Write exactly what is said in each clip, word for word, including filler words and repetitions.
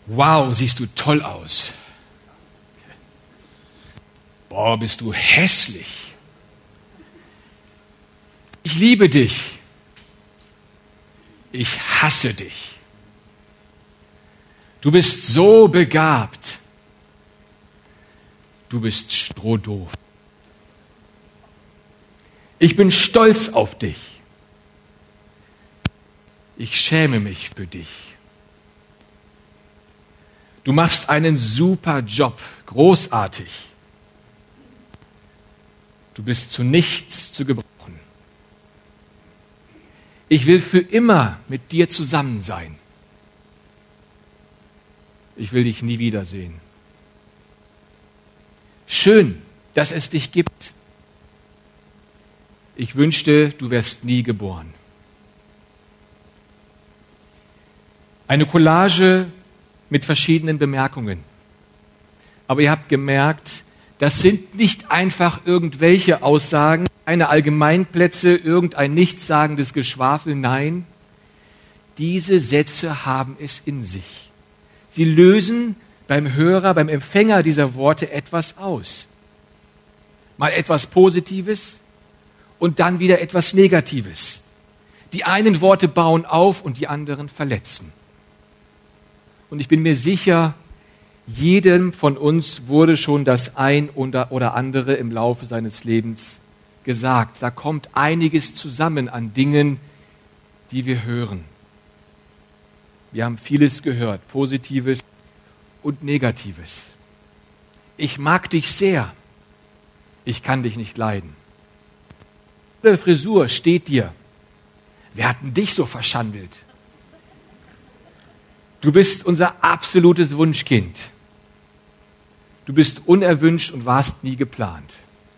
Wow, siehst du toll aus. Boah, bist du hässlich. Ich liebe dich. Ich hasse dich. Du bist so begabt. Du bist strohdoof. Ich bin stolz auf dich. Ich schäme mich für dich. Du machst einen super Job, großartig. Du bist zu nichts zu gebrauchen. Ich will für immer mit dir zusammen sein. Ich will dich nie wiedersehen. Schön, dass es dich gibt. Ich wünschte, du wärst nie geboren. Eine Collage mit verschiedenen Bemerkungen. Aber ihr habt gemerkt, das sind nicht einfach irgendwelche Aussagen, keine Allgemeinplätze, irgendein nichtssagendes Geschwafel. Nein, diese Sätze haben es in sich. Sie lösen beim Hörer, beim Empfänger dieser Worte etwas aus. Mal etwas Positives und dann wieder etwas Negatives. Die einen Worte bauen auf und die anderen verletzen. Und ich bin mir sicher, jedem von uns wurde schon das ein oder andere im Laufe seines Lebens gesagt. Da kommt einiges zusammen an Dingen, die wir hören. Wir haben vieles gehört, Positives und Negatives. Ich mag dich sehr, ich kann dich nicht leiden. Die Frisur steht dir. Wer hat denn dich so verschandelt? Du bist unser absolutes Wunschkind. Du bist unerwünscht und warst nie geplant.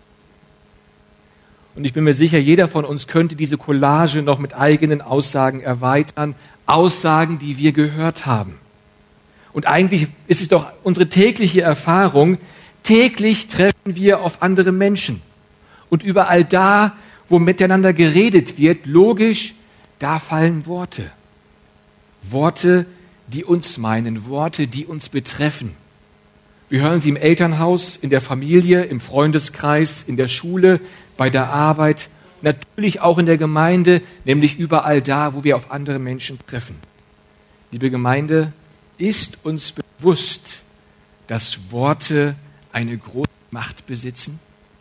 Und ich bin mir sicher, jeder von uns könnte diese Collage noch mit eigenen Aussagen erweitern. Aussagen, die wir gehört haben. Und eigentlich ist es doch unsere tägliche Erfahrung, täglich treffen wir auf andere Menschen. Und überall da, wo miteinander geredet wird, logisch, da fallen Worte. Worte, die uns meinen, Worte, die uns betreffen. Wir hören sie im Elternhaus, in der Familie, im Freundeskreis, in der Schule, bei der Arbeit, natürlich auch in der Gemeinde, nämlich überall da, wo wir auf andere Menschen treffen. Liebe Gemeinde, ist uns bewusst, dass Worte eine große Macht besitzen?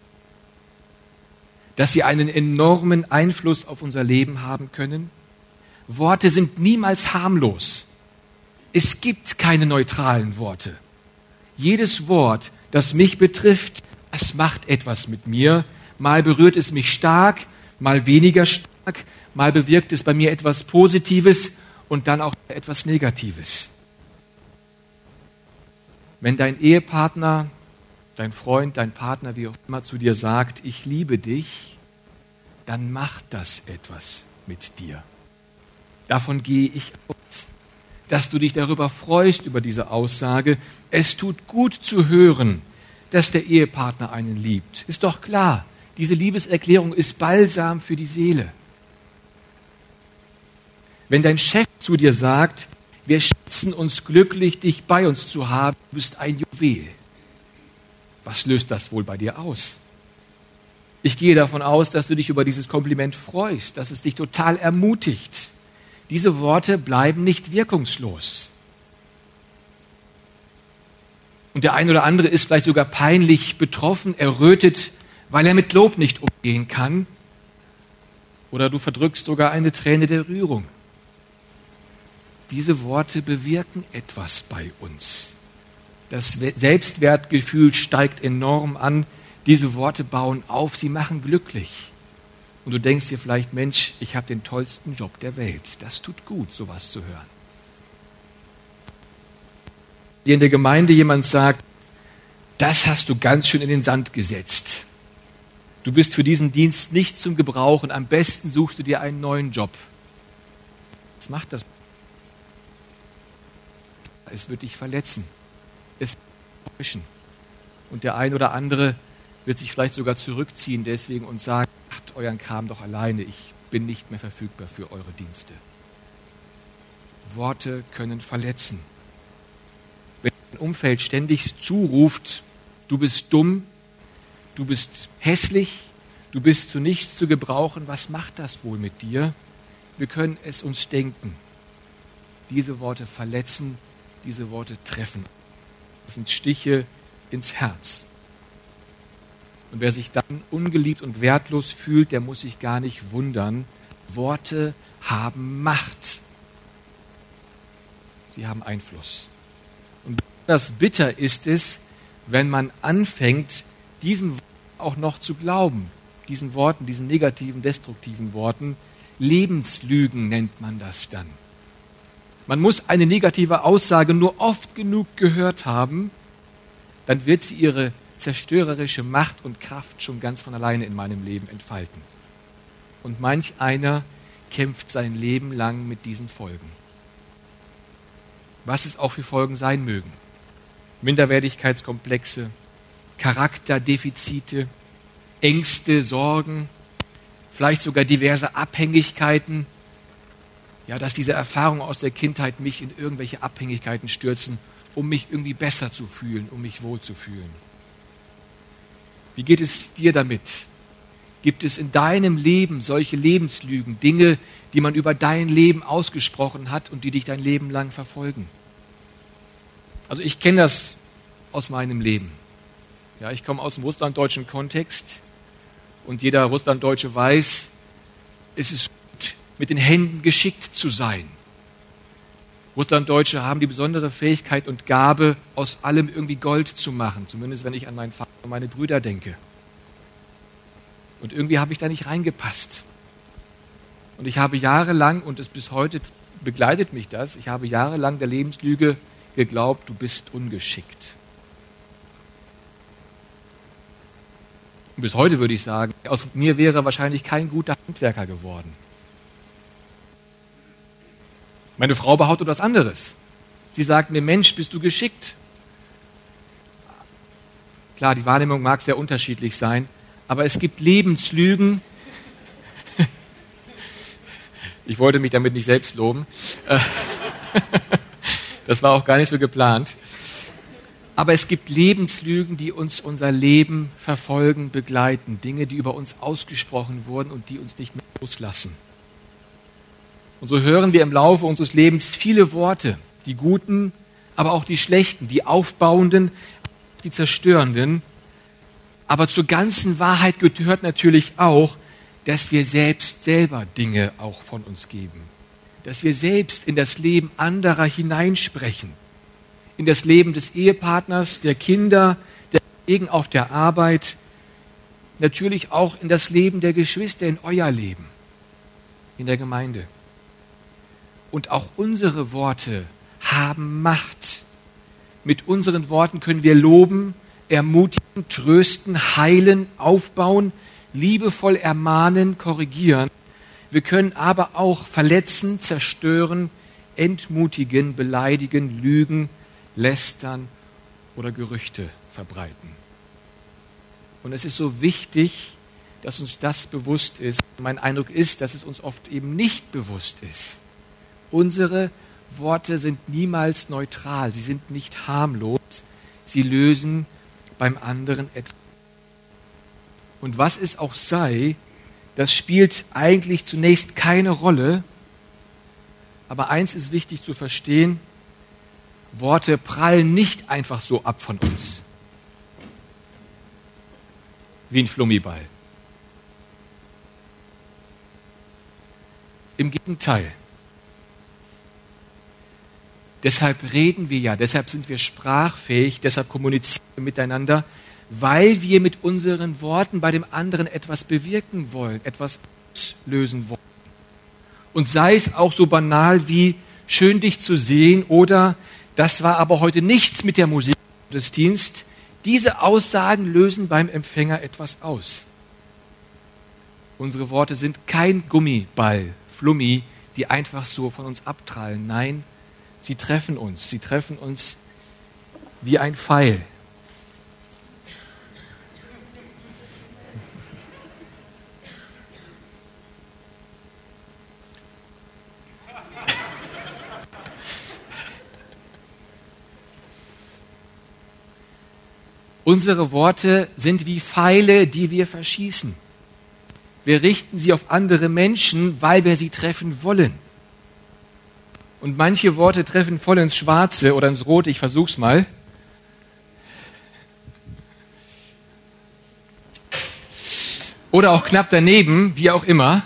Dass sie einen enormen Einfluss auf unser Leben haben können? Worte sind niemals harmlos. Es gibt keine neutralen Worte. Jedes Wort, das mich betrifft, das macht etwas mit mir. Mal berührt es mich stark, mal weniger stark, mal bewirkt es bei mir etwas Positives und dann auch etwas Negatives. Wenn dein Ehepartner, dein Freund, dein Partner, wie auch immer, zu dir sagt, ich liebe dich, dann macht das etwas mit dir. Davon gehe ich aus, dass du dich darüber freust, über diese Aussage. Es tut gut zu hören, dass der Ehepartner einen liebt. Ist doch klar, diese Liebeserklärung ist Balsam für die Seele. Wenn dein Chef zu dir sagt, wir schätzen uns glücklich, dich bei uns zu haben, du bist ein Juwel. Was löst das wohl bei dir aus? Ich gehe davon aus, dass du dich über dieses Kompliment freust, dass es dich total ermutigt. Diese Worte bleiben nicht wirkungslos. Und der eine oder andere ist vielleicht sogar peinlich betroffen, errötet, weil er mit Lob nicht umgehen kann. Oder du verdrückst sogar eine Träne der Rührung. Diese Worte bewirken etwas bei uns. Das Selbstwertgefühl steigt enorm an. Diese Worte bauen auf, sie machen glücklich. Und du denkst dir vielleicht, Mensch, ich habe den tollsten Job der Welt. Das tut gut, sowas zu hören. Dir in der Gemeinde jemand sagt, das hast du ganz schön in den Sand gesetzt. Du bist für diesen Dienst nicht zum Gebrauch und am besten suchst du dir einen neuen Job. Was macht das? Es wird dich verletzen. Es wird dich täuschen. Und der ein oder andere wird sich vielleicht sogar zurückziehen deswegen und sagen, macht euren Kram doch alleine, ich bin nicht mehr verfügbar für eure Dienste. Worte können verletzen. Umfeld ständig zuruft, du bist dumm, du bist hässlich, du bist zu nichts zu gebrauchen, was macht das wohl mit dir? Wir können es uns denken. Diese Worte verletzen, diese Worte treffen. Das sind Stiche ins Herz. Und wer sich dann ungeliebt und wertlos fühlt, der muss sich gar nicht wundern. Worte haben Macht. Sie haben Einfluss. Und besonders bitter ist es, wenn man anfängt, diesen Worten auch noch zu glauben. Diesen Worten, diesen negativen, destruktiven Worten. Lebenslügen nennt man das dann. Man muss eine negative Aussage nur oft genug gehört haben, dann wird sie ihre zerstörerische Macht und Kraft schon ganz von alleine in meinem Leben entfalten. Und manch einer kämpft sein Leben lang mit diesen Folgen. Was es auch für Folgen sein mögen. Minderwertigkeitskomplexe, Charakterdefizite, Ängste, Sorgen, vielleicht sogar diverse Abhängigkeiten. Ja, dass diese Erfahrungen aus der Kindheit mich in irgendwelche Abhängigkeiten stürzen, um mich irgendwie besser zu fühlen, um mich wohlzufühlen. Wie geht es dir damit? Gibt es in deinem Leben solche Lebenslügen, Dinge, die man über dein Leben ausgesprochen hat und die dich dein Leben lang verfolgen? Also ich kenne das aus meinem Leben. Ja, ich komme aus dem russlanddeutschen Kontext und jeder Russlanddeutsche weiß, es ist gut, mit den Händen geschickt zu sein. Russlanddeutsche haben die besondere Fähigkeit und Gabe, aus allem irgendwie Gold zu machen. Zumindest wenn ich an meinen Vater und meine Brüder denke. Und irgendwie habe ich da nicht reingepasst. Und ich habe jahrelang, und es bis heute begleitet mich das, ich habe jahrelang der Lebenslüge geglaubt, du bist ungeschickt. Und bis heute würde ich sagen, aus mir wäre wahrscheinlich kein guter Handwerker geworden. Meine Frau behauptet etwas anderes. Sie sagt mir, Mensch, bist du geschickt? Klar, die Wahrnehmung mag sehr unterschiedlich sein, aber es gibt Lebenslügen. Ich wollte mich damit nicht selbst loben. Das war auch gar nicht so geplant. Aber es gibt Lebenslügen, die uns unser Leben verfolgen, begleiten. Dinge, die über uns ausgesprochen wurden und die uns nicht mehr loslassen. Und so hören wir im Laufe unseres Lebens viele Worte, die guten, aber auch die schlechten, die aufbauenden, die zerstörenden. Aber zur ganzen Wahrheit gehört natürlich auch, dass wir selbst selber Dinge auch von uns geben. Dass wir selbst in das Leben anderer hineinsprechen. In das Leben des Ehepartners, der Kinder, der Kollegen auf der Arbeit. Natürlich auch in das Leben der Geschwister, in euer Leben, in der Gemeinde. Und auch unsere Worte haben Macht. Mit unseren Worten können wir loben, ermutigen, trösten, heilen, aufbauen, liebevoll ermahnen, korrigieren. Wir können aber auch verletzen, zerstören, entmutigen, beleidigen, lügen, lästern oder Gerüchte verbreiten. Und es ist so wichtig, dass uns das bewusst ist. Mein Eindruck ist, dass es uns oft eben nicht bewusst ist. Unsere Worte sind niemals neutral, sie sind nicht harmlos, sie lösen beim anderen etwas. Und was es auch sei, das spielt eigentlich zunächst keine Rolle, aber eins ist wichtig zu verstehen, Worte prallen nicht einfach so ab von uns, wie ein Flummiball. Im Gegenteil. Deshalb reden wir ja, deshalb sind wir sprachfähig, deshalb kommunizieren wir miteinander, weil wir mit unseren Worten bei dem anderen etwas bewirken wollen, etwas auslösen wollen. Und sei es auch so banal wie, schön dich zu sehen oder, das war aber heute nichts mit der Musik des Dienstes. Diese Aussagen lösen beim Empfänger etwas aus. Unsere Worte sind kein Gummiball, Flummi, die einfach so von uns abprallen. Nein, sie treffen uns, sie treffen uns wie ein Pfeil. Unsere Worte sind wie Pfeile, die wir verschießen. Wir richten sie auf andere Menschen, weil wir sie treffen wollen. Und manche Worte treffen voll ins Schwarze oder ins Rote. Ich versuch's mal. Oder auch knapp daneben, wie auch immer.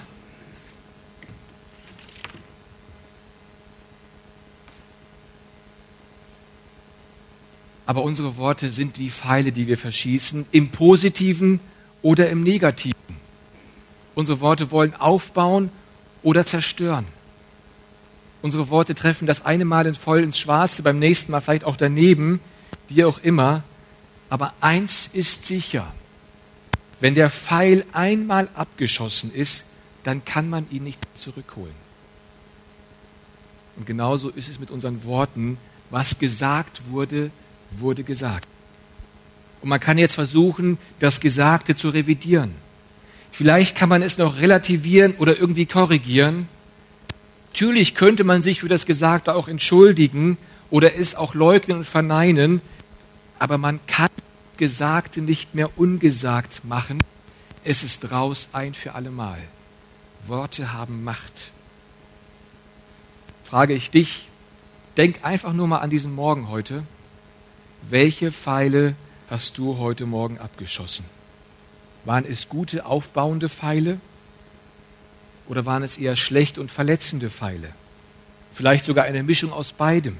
Aber unsere Worte sind wie Pfeile, die wir verschießen, im Positiven oder im Negativen. Unsere Worte wollen aufbauen oder zerstören. Unsere Worte treffen das eine Mal voll ins Schwarze, beim nächsten Mal vielleicht auch daneben, wie auch immer. Aber eins ist sicher: Wenn der Pfeil einmal abgeschossen ist, dann kann man ihn nicht zurückholen. Und genauso ist es mit unseren Worten. Was gesagt wurde, wurde gesagt. Und man kann jetzt versuchen, das Gesagte zu revidieren. Vielleicht kann man es noch relativieren oder irgendwie korrigieren. Natürlich könnte man sich für das Gesagte auch entschuldigen oder es auch leugnen und verneinen, aber man kann das Gesagte nicht mehr ungesagt machen. Es ist raus ein für alle Mal. Worte haben Macht. Frage ich dich, denk einfach nur mal an diesen Morgen heute. Welche Pfeile hast du heute Morgen abgeschossen? Waren es gute, aufbauende Pfeile? Oder waren es eher schlecht und verletzende Pfeile? Vielleicht sogar eine Mischung aus beidem.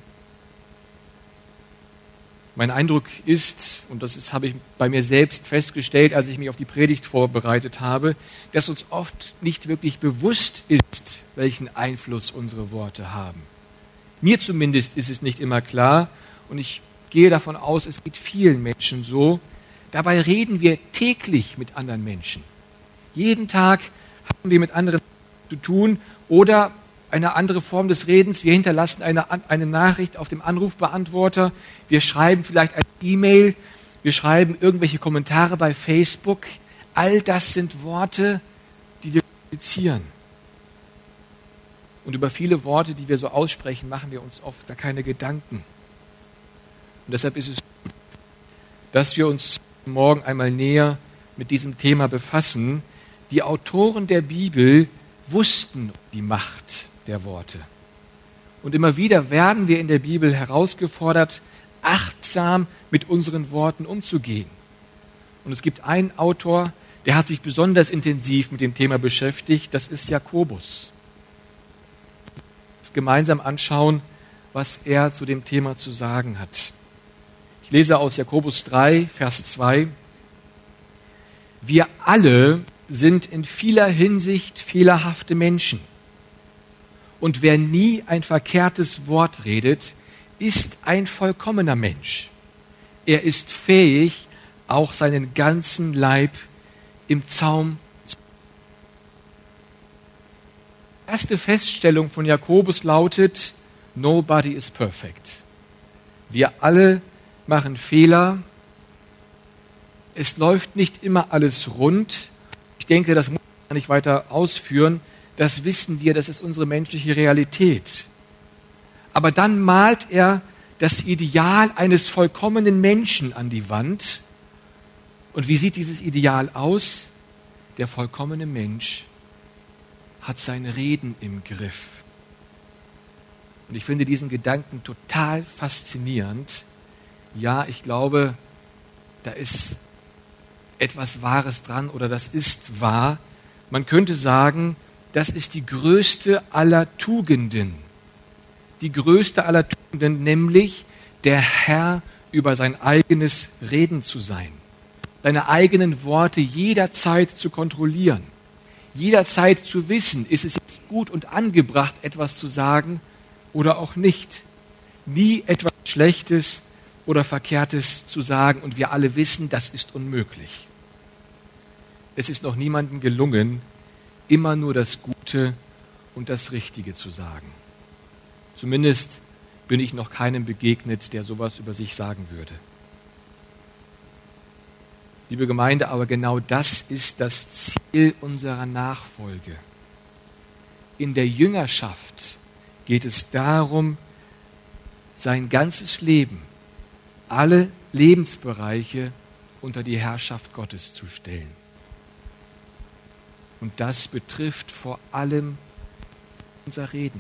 Mein Eindruck ist, und das ist, habe ich bei mir selbst festgestellt, als ich mich auf die Predigt vorbereitet habe, dass uns oft nicht wirklich bewusst ist, welchen Einfluss unsere Worte haben. Mir zumindest ist es nicht immer klar, und ich gehe davon aus, es geht vielen Menschen so. Dabei reden wir täglich mit anderen Menschen. Jeden Tag haben wir mit anderen zu tun oder eine andere Form des Redens. Wir hinterlassen eine, eine Nachricht auf dem Anrufbeantworter. Wir schreiben vielleicht eine E-Mail. Wir schreiben irgendwelche Kommentare bei Facebook. All das sind Worte, die wir kommunizieren. Und über viele Worte, die wir so aussprechen, machen wir uns oft gar keine Gedanken. Und deshalb ist es gut, dass wir uns morgen einmal näher mit diesem Thema befassen. Die Autoren der Bibel wussten die Macht der Worte. Und immer wieder werden wir in der Bibel herausgefordert, achtsam mit unseren Worten umzugehen. Und es gibt einen Autor, der hat sich besonders intensiv mit dem Thema beschäftigt, das ist Jakobus. Gemeinsam anschauen, was er zu dem Thema zu sagen hat. Ich lese aus Jakobus drei, Vers zwei. Wir alle sind in vieler Hinsicht fehlerhafte Menschen. Und wer nie ein verkehrtes Wort redet, ist ein vollkommener Mensch. Er ist fähig, auch seinen ganzen Leib im Zaum zu. Die erste Feststellung von Jakobus lautet: Nobody is perfect. Wir alle machen Fehler. Es läuft nicht immer alles rund. Ich denke, das muss man nicht weiter ausführen. Das wissen wir, das ist unsere menschliche Realität. Aber dann malt er das Ideal eines vollkommenen Menschen an die Wand. Und wie sieht dieses Ideal aus? Der vollkommene Mensch hat sein Reden im Griff. Und ich finde diesen Gedanken total faszinierend. Ja, ich glaube, da ist etwas Wahres dran oder das ist wahr. Man könnte sagen, das ist die größte aller Tugenden. Die größte aller Tugenden, nämlich der Herr über sein eigenes Reden zu sein. Seine eigenen Worte jederzeit zu kontrollieren. Jederzeit zu wissen, ist es jetzt gut und angebracht, etwas zu sagen oder auch nicht. Nie etwas Schlechtes oder Verkehrtes zu sagen, und wir alle wissen, das ist unmöglich. Es ist noch niemandem gelungen, immer nur das Gute und das Richtige zu sagen. Zumindest bin ich noch keinem begegnet, der sowas über sich sagen würde. Liebe Gemeinde, aber genau das ist das Ziel unserer Nachfolge. In der Jüngerschaft geht es darum, sein ganzes Leben, alle Lebensbereiche unter die Herrschaft Gottes zu stellen. Und das betrifft vor allem unser Reden.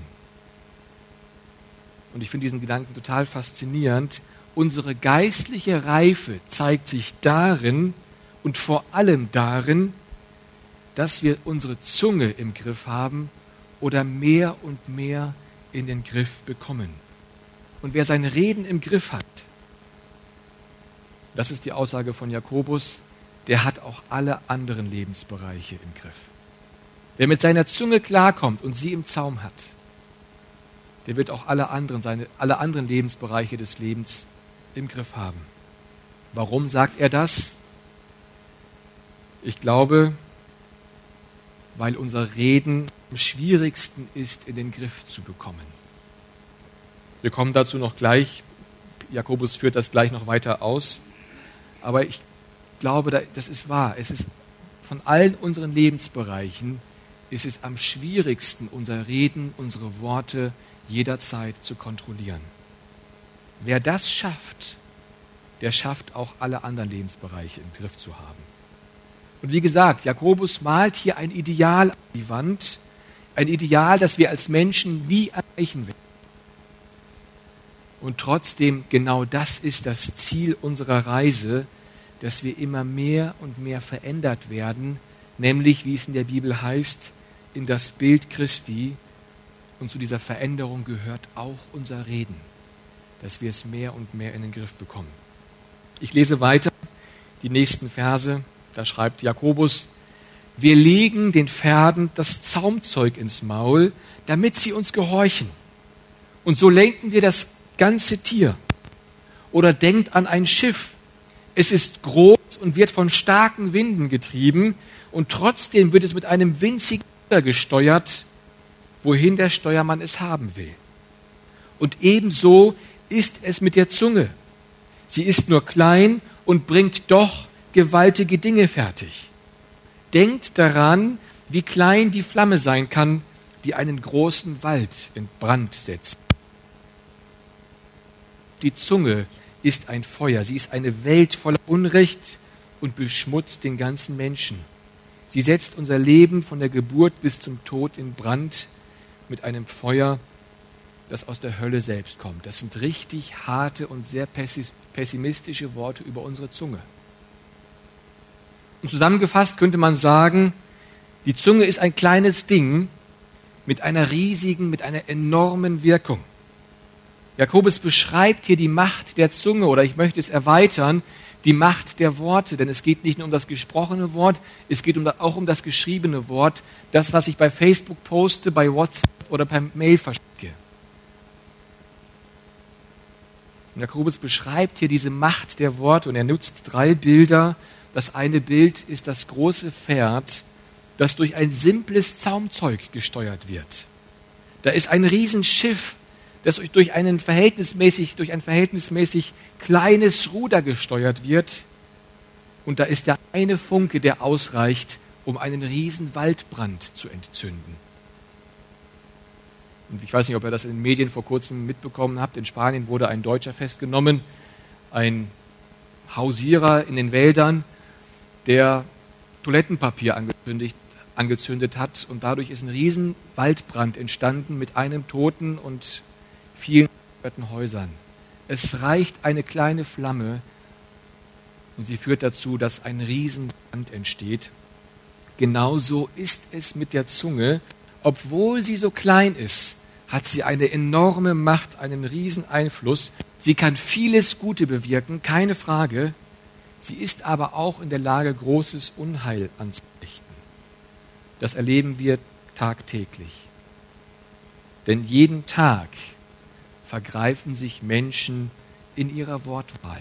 Und ich finde diesen Gedanken total faszinierend. Unsere geistliche Reife zeigt sich darin und vor allem darin, dass wir unsere Zunge im Griff haben oder mehr und mehr in den Griff bekommen. Und wer sein Reden im Griff hat, das ist die Aussage von Jakobus, der hat auch alle anderen Lebensbereiche im Griff. Wer mit seiner Zunge klarkommt und sie im Zaum hat, der wird auch alle anderen, seine, alle anderen Lebensbereiche des Lebens im Griff haben. Warum sagt er das? Ich glaube, weil unser Reden am schwierigsten ist, in den Griff zu bekommen. Wir kommen dazu noch gleich. Jakobus führt das gleich noch weiter aus. Aber ich glaube, das ist wahr. Es ist von allen unseren Lebensbereichen ist es am schwierigsten, unser Reden, unsere Worte jederzeit zu kontrollieren. Wer das schafft, der schafft auch alle anderen Lebensbereiche im Griff zu haben. Und wie gesagt, Jakobus malt hier ein Ideal an die Wand, ein Ideal, das wir als Menschen nie erreichen werden. Und trotzdem, genau das ist das Ziel unserer Reise, dass wir immer mehr und mehr verändert werden, nämlich, wie es in der Bibel heißt, in das Bild Christi. Und zu dieser Veränderung gehört auch unser Reden, dass wir es mehr und mehr in den Griff bekommen. Ich lese weiter die nächsten Verse. Da schreibt Jakobus: Wir legen den Pferden das Zaumzeug ins Maul, damit sie uns gehorchen. Und so lenken wir das ganze Tier. Oder denkt an ein Schiff. Es ist groß und wird von starken Winden getrieben und trotzdem wird es mit einem winzigen Ruder gesteuert, wohin der Steuermann es haben will. Und ebenso ist es mit der Zunge. Sie ist nur klein und bringt doch gewaltige Dinge fertig. Denkt daran, wie klein die Flamme sein kann, die einen großen Wald in Brand setzt. Die Zunge ist ein Feuer. Sie ist eine Welt voller Unrecht und beschmutzt den ganzen Menschen. Sie setzt unser Leben von der Geburt bis zum Tod in Brand mit einem Feuer, das aus der Hölle selbst kommt. Das sind richtig harte und sehr pessimistische Worte über unsere Zunge. Und zusammengefasst könnte man sagen, die Zunge ist ein kleines Ding mit einer riesigen, mit einer enormen Wirkung. Jakobus beschreibt hier die Macht der Zunge, oder ich möchte es erweitern, die Macht der Worte, denn es geht nicht nur um das gesprochene Wort, es geht um, auch um das geschriebene Wort, das, was ich bei Facebook poste, bei WhatsApp oder per Mail verschicke. Und Jakobus beschreibt hier diese Macht der Worte und er nutzt drei Bilder. Das eine Bild ist das große Pferd, das durch ein simples Zaumzeug gesteuert wird. Da ist ein Riesenschiff, das durch, einen verhältnismäßig, durch ein verhältnismäßig kleines Ruder gesteuert wird. Und da ist der eine Funke, der ausreicht, um einen riesen Waldbrand zu entzünden. Und ich weiß nicht, ob ihr das in den Medien vor kurzem mitbekommen habt. In Spanien wurde ein Deutscher festgenommen, ein Hausierer in den Wäldern, der Toilettenpapier angezündet, angezündet hat. Und dadurch ist ein riesen Waldbrand entstanden mit einem Toten und vielen Häusern. Es reicht eine kleine Flamme und sie führt dazu, dass ein Riesenbrand entsteht. Genauso ist es mit der Zunge. Obwohl sie so klein ist, hat sie eine enorme Macht, einen riesen Einfluss. Sie kann vieles Gute bewirken, keine Frage. Sie ist aber auch in der Lage, großes Unheil anzurichten. Das erleben wir tagtäglich. Denn jeden Tag vergreifen sich Menschen in ihrer Wortwahl.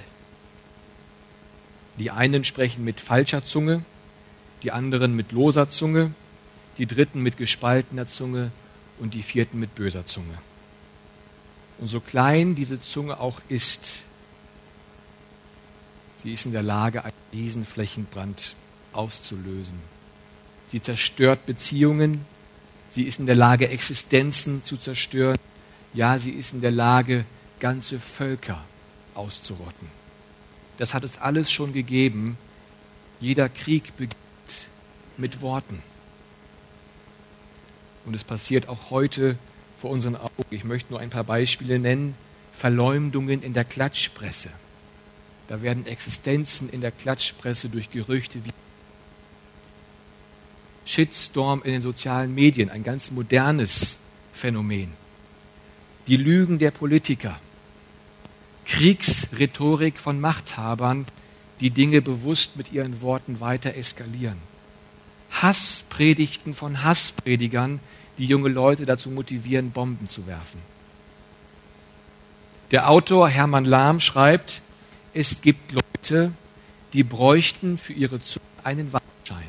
Die einen sprechen mit falscher Zunge, die anderen mit loser Zunge, die dritten mit gespaltener Zunge und die vierten mit böser Zunge. Und so klein diese Zunge auch ist, sie ist in der Lage, einen riesen Flächenbrand auszulösen. Sie zerstört Beziehungen, sie ist in der Lage, Existenzen zu zerstören. Ja, sie ist in der Lage, ganze Völker auszurotten. das hat es alles schon gegeben. Jeder Krieg beginnt mit Worten. Und es passiert auch heute vor unseren Augen. Ich möchte nur ein paar Beispiele nennen. Verleumdungen in der Klatschpresse. Da werden Existenzen in der Klatschpresse durch Gerüchte wie Shitstorm in den sozialen Medien, ein ganz modernes Phänomen. Die Lügen der Politiker. Kriegsrhetorik von Machthabern, die Dinge bewusst mit ihren Worten weiter eskalieren. Hasspredigten von Hasspredigern, die junge Leute dazu motivieren, Bomben zu werfen. Der Autor Hermann Lahm schreibt, es gibt Leute, die bräuchten für ihre Zunge einen Wahrschein.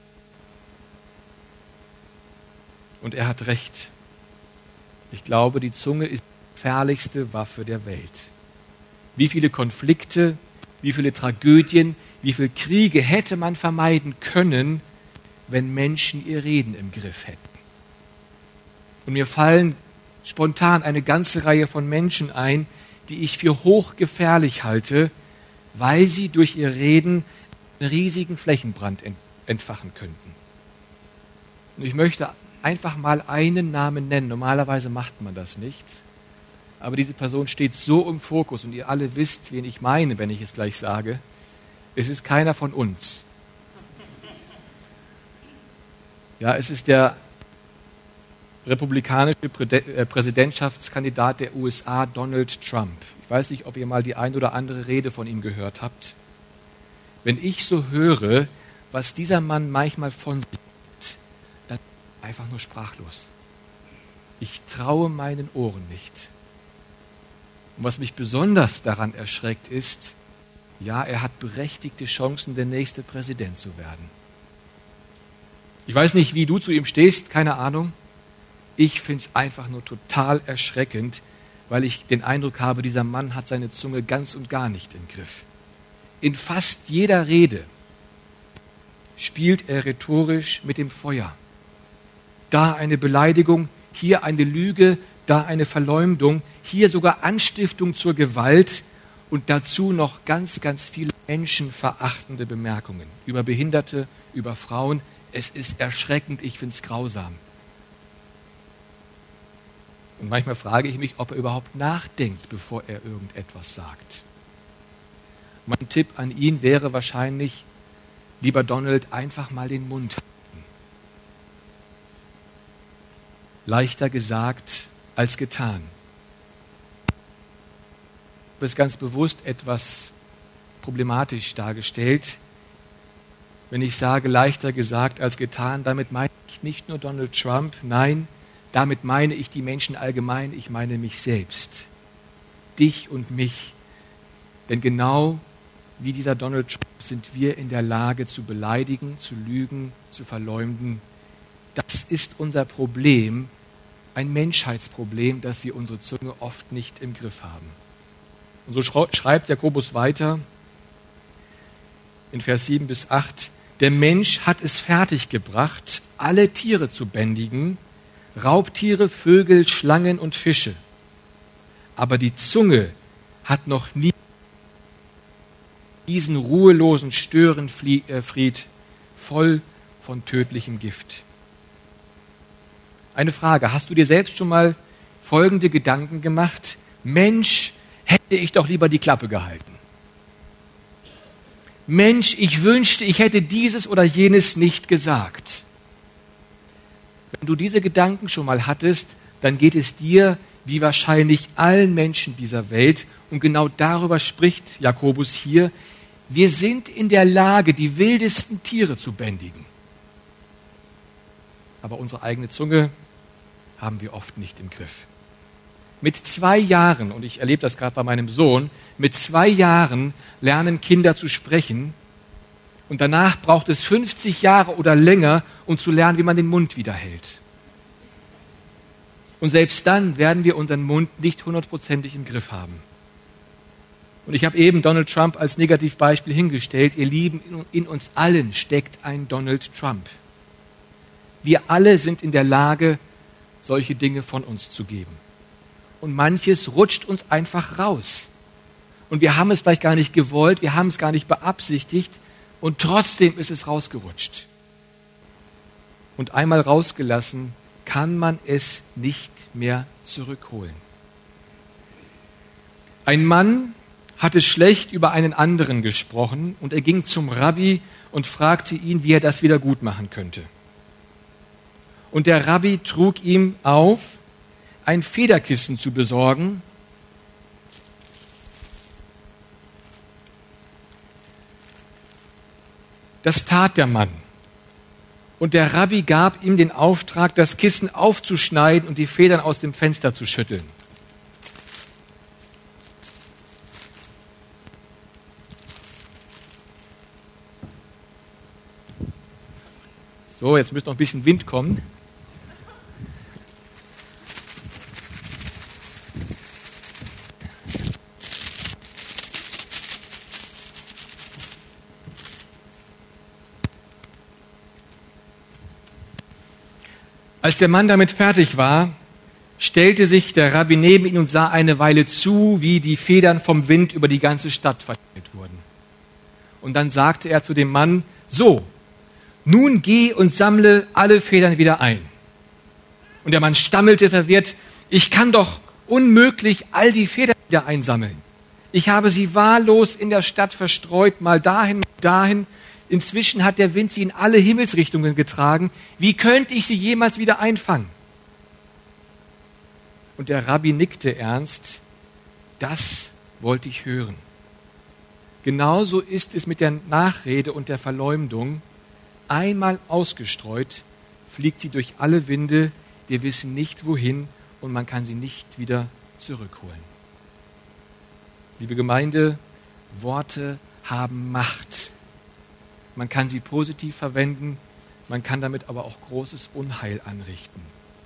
Und er hat recht. Ich glaube, die Zunge ist die gefährlichste Waffe der Welt. Wie viele Konflikte, wie viele Tragödien, wie viele Kriege hätte man vermeiden können, wenn Menschen ihr Reden im Griff hätten. Und mir fallen spontan eine ganze Reihe von Menschen ein, die ich für hochgefährlich halte, weil sie durch ihr Reden einen riesigen Flächenbrand entfachen könnten. Und ich möchte einfach mal einen Namen nennen. Normalerweise macht man das nicht. Aber diese Person steht so im Fokus und ihr alle wisst, wen ich meine, wenn ich es gleich sage. Es ist keiner von uns. Ja, es ist der republikanische Präsidentschaftskandidat der U S A, Donald Trump. Ich weiß nicht, ob ihr mal die ein oder andere Rede von ihm gehört habt. Wenn ich so höre, was dieser Mann manchmal von sich gibt, dann bin ich einfach nur sprachlos. Ich traue meinen Ohren nicht. Und was mich besonders daran erschreckt ist, ja, er hat berechtigte Chancen, der nächste Präsident zu werden. Ich weiß nicht, wie du zu ihm stehst, keine Ahnung. Ich finde es einfach nur total erschreckend, weil ich den Eindruck habe, dieser Mann hat seine Zunge ganz und gar nicht im Griff. In fast jeder Rede spielt er rhetorisch mit dem Feuer. Da eine Beleidigung, hier eine Lüge, da eine Verleumdung, hier sogar Anstiftung zur Gewalt und dazu noch ganz, ganz viele menschenverachtende Bemerkungen über Behinderte, über Frauen. Es ist erschreckend, ich finde es grausam. Und manchmal frage ich mich, ob er überhaupt nachdenkt, bevor er irgendetwas sagt. Mein Tipp an ihn wäre wahrscheinlich, lieber Donald, einfach mal den Mund halten. Leichter gesagt als getan. Ich habe es ganz bewusst etwas problematisch dargestellt. Wenn ich sage, leichter gesagt als getan, damit meine ich nicht nur Donald Trump, nein, damit meine ich die Menschen allgemein, ich meine mich selbst, dich und mich. Denn genau wie dieser Donald Trump sind wir in der Lage zu beleidigen, zu lügen, zu verleumden. Das ist unser Problem, ein Menschheitsproblem, dass wir unsere Zunge oft nicht im Griff haben. Und so schreibt Jakobus weiter in Vers sieben bis acht, der Mensch hat es fertiggebracht, alle Tiere zu bändigen, Raubtiere, Vögel, Schlangen und Fische. Aber die Zunge hat noch nie diesen ruhelosen Störenfried voll von tödlichem Gift. Eine Frage, hast du dir selbst schon mal folgende Gedanken gemacht? Mensch, hätte ich doch lieber die Klappe gehalten. Mensch, ich wünschte, ich hätte dieses oder jenes nicht gesagt. Wenn du diese Gedanken schon mal hattest, dann geht es dir wie wahrscheinlich allen Menschen dieser Welt. Und genau darüber spricht Jakobus hier. Wir sind in der Lage, die wildesten Tiere zu bändigen. Aber unsere eigene Zunge haben wir oft nicht im Griff. Mit zwei Jahren, und ich erlebe das gerade bei meinem Sohn, mit zwei Jahren lernen Kinder zu sprechen. Und danach braucht es fünfzig Jahre oder länger, um zu lernen, wie man den Mund wieder hält. Und selbst dann werden wir unseren Mund nicht hundertprozentig im Griff haben. Und ich habe eben Donald Trump als Negativbeispiel hingestellt. Ihr Lieben, in uns allen steckt ein Donald Trump. Wir alle sind in der Lage, solche Dinge von uns zu geben. Und manches rutscht uns einfach raus. und wir haben es vielleicht gar nicht gewollt, wir haben es gar nicht beabsichtigt und trotzdem ist es rausgerutscht. Und einmal rausgelassen, kann man es nicht mehr zurückholen. Ein Mann hatte schlecht über einen anderen gesprochen und er ging zum Rabbi und fragte ihn, wie er das wieder gut machen könnte. Und der Rabbi trug ihm auf, ein Federkissen zu besorgen, das tat der Mann. Und der Rabbi gab ihm den Auftrag, das Kissen aufzuschneiden und die Federn aus dem Fenster zu schütteln. So, jetzt müsste noch ein bisschen Wind kommen. Als der Mann damit fertig war, stellte sich der Rabbi neben ihn und sah eine Weile zu, wie die Federn vom Wind über die ganze Stadt verteilt wurden. Und dann sagte er zu dem Mann, so, nun geh und sammle alle Federn wieder ein. Und der Mann stammelte verwirrt, ich kann doch unmöglich all die Federn wieder einsammeln. Ich habe sie wahllos in der Stadt verstreut, mal dahin, mal dahin. Inzwischen hat der Wind sie in alle Himmelsrichtungen getragen. Wie könnte ich sie jemals wieder einfangen? Und der Rabbi nickte ernst. Das wollte ich hören. Genauso ist es mit der Nachrede und der Verleumdung. Einmal ausgestreut, fliegt sie durch alle Winde. Wir wissen nicht wohin und man kann sie nicht wieder zurückholen. Liebe Gemeinde, Worte haben Macht. Man kann sie positiv verwenden, man kann damit aber auch großes Unheil anrichten.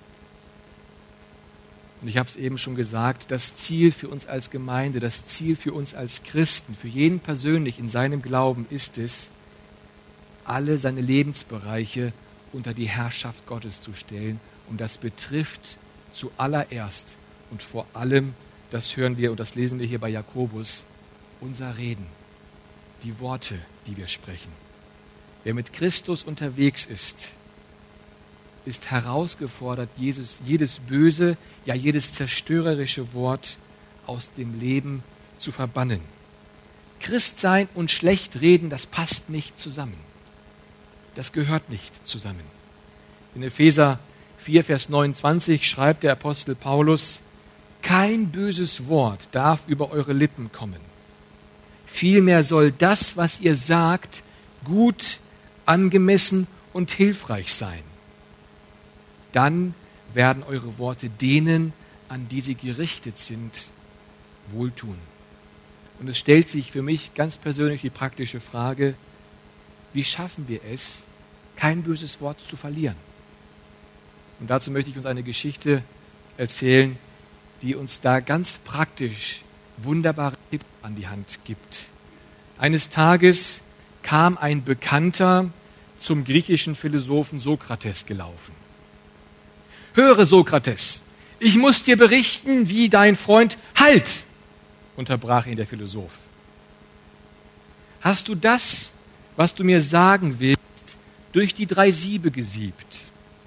Und ich habe es eben schon gesagt, das Ziel für uns als Gemeinde, das Ziel für uns als Christen, für jeden persönlich in seinem Glauben ist es, alle seine Lebensbereiche unter die Herrschaft Gottes zu stellen. Und das betrifft zuallererst und vor allem, das hören wir und das lesen wir hier bei Jakobus, unser Reden, die Worte, die wir sprechen. Wer mit Christus unterwegs ist, ist herausgefordert, Jesus, jedes böse, ja jedes zerstörerische Wort aus dem Leben zu verbannen. Christsein und schlecht reden, das passt nicht zusammen. Das gehört nicht zusammen. In Epheser vier, Vers neunundzwanzig schreibt der Apostel Paulus, kein böses Wort darf über eure Lippen kommen. Vielmehr soll das, was ihr sagt, gut, angemessen und hilfreich sein. Dann werden eure Worte denen, an die sie gerichtet sind, wohltun. Und es stellt sich für mich ganz persönlich die praktische Frage, wie schaffen wir es, kein böses Wort zu verlieren? Und dazu möchte ich uns eine Geschichte erzählen, die uns da ganz praktisch wunderbare Tipps an die Hand gibt. Eines Tages kam ein Bekannter zum griechischen Philosophen Sokrates gelaufen. Höre, Sokrates, ich muss dir berichten, wie dein Freund, halt, unterbrach ihn der Philosoph. Hast du das, was du mir sagen willst, durch die drei Siebe gesiebt?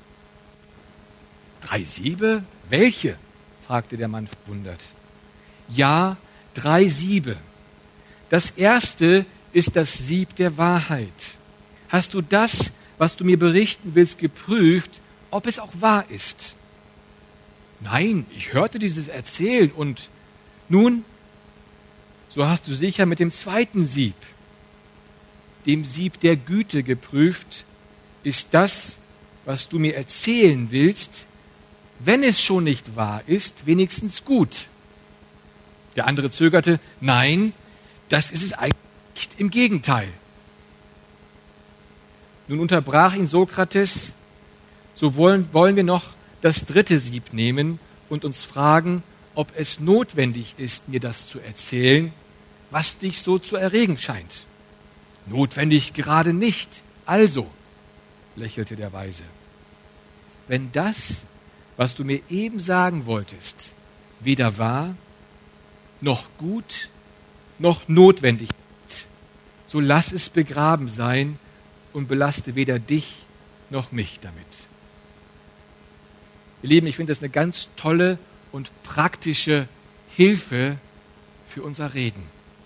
Drei Siebe? Welche? Fragte der Mann verwundert. Ja, drei Siebe. Das erste ist das Sieb der Wahrheit. Hast du das, was du mir berichten willst, geprüft, ob es auch wahr ist? Nein, ich hörte dieses Erzählen und nun, so hast du sicher mit dem zweiten Sieb, dem Sieb der Güte geprüft, ist das, was du mir erzählen willst, wenn es schon nicht wahr ist, wenigstens gut. Der andere zögerte, nein, das ist es eigentlich nicht, im Gegenteil. Nun unterbrach ihn Sokrates, so wollen, wollen wir noch das dritte Sieb nehmen und uns fragen, ob es notwendig ist, mir das zu erzählen, was dich so zu erregen scheint. Notwendig gerade nicht. Also, lächelte der Weise, wenn das, was du mir eben sagen wolltest, weder wahr, noch gut, noch notwendig ist, so lass es begraben sein und belaste weder dich noch mich damit. Ihr Lieben, ich finde das eine ganz tolle und praktische Hilfe für unser Reden.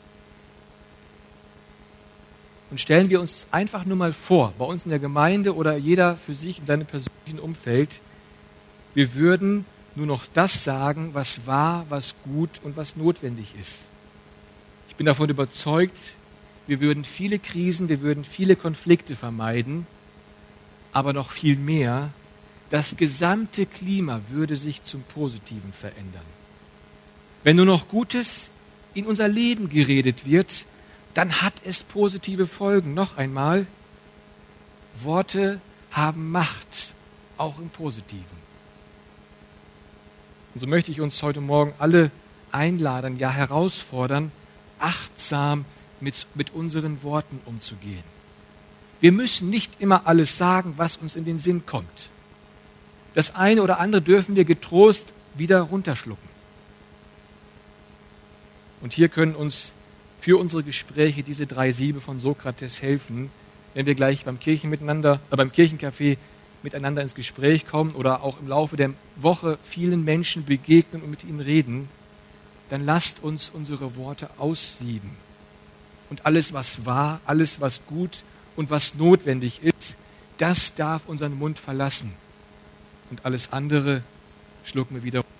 Und stellen wir uns einfach nur mal vor, bei uns in der Gemeinde oder jeder für sich in seinem persönlichen Umfeld, wir würden nur noch das sagen, was wahr, was gut und was notwendig ist. Ich bin davon überzeugt, wir würden viele Krisen, wir würden viele Konflikte vermeiden, aber noch viel mehr, das gesamte Klima würde sich zum Positiven verändern. Wenn nur noch Gutes in unser Leben geredet wird, dann hat es positive Folgen. Noch einmal, Worte haben Macht, auch im Positiven. Und so möchte ich uns heute Morgen alle einladen, ja herausfordern, achtsam mit, mit unseren Worten umzugehen. Wir müssen nicht immer alles sagen, was uns in den Sinn kommt. Das eine oder andere dürfen wir getrost wieder runterschlucken. Und hier können uns für unsere Gespräche diese drei Siebe von Sokrates helfen, wenn wir gleich beim Kirchen miteinander, äh, beim Kirchencafé miteinander ins Gespräch kommen oder auch im Laufe der Woche vielen Menschen begegnen und mit ihnen reden, dann lasst uns unsere Worte aussieben. Und alles, was wahr, alles, was gut und was notwendig ist, das darf unseren Mund verlassen. Und alles andere schlucken wir wieder.